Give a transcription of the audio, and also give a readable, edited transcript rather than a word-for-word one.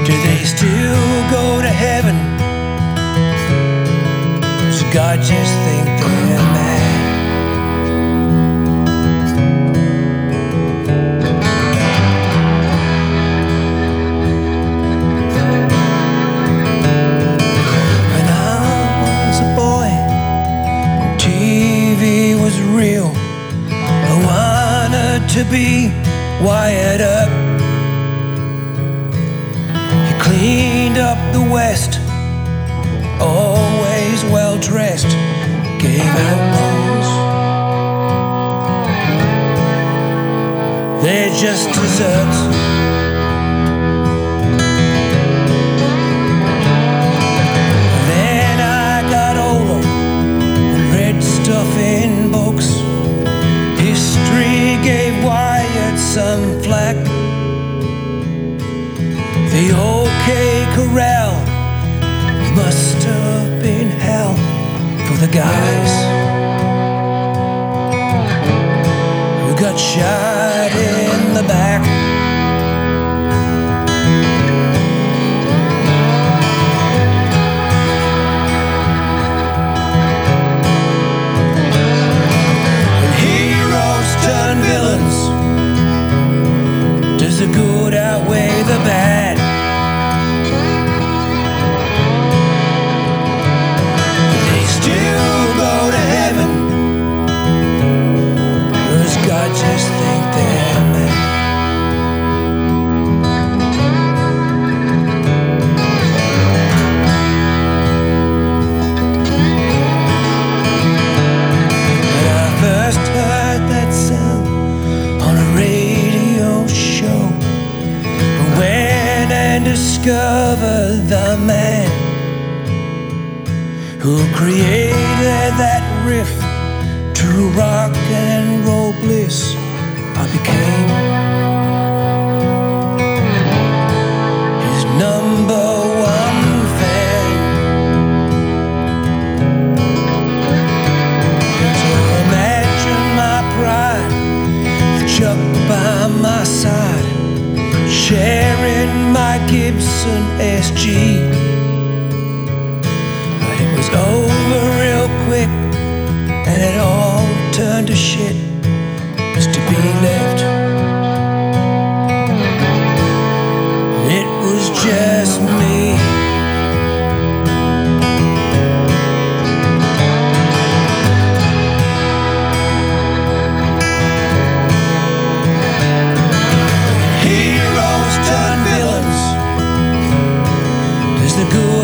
Do they still go to heaven? Does God just think they're mad? When I was a boy, TV was real. I wanted to be wired up. He cleaned up the West, always well dressed, gave out rules. They're just desserts. Then I got older and read stuff in books. History gave Wyatt some flack. The OK Corral must have been hell for the guys who got shot in the back. When heroes turn villains, does the good outweigh the bad? I just think they're mad. When I first heard that sound on a radio show, I went and discovered the man who created that riff to rock and roll bliss. I became his number one fan. So imagine my pride with Chuck by my side, sharing my Gibson SG. But it was over real quick, and it all turned to shit just to be left. It was just me. Heroes turn villains. Does the good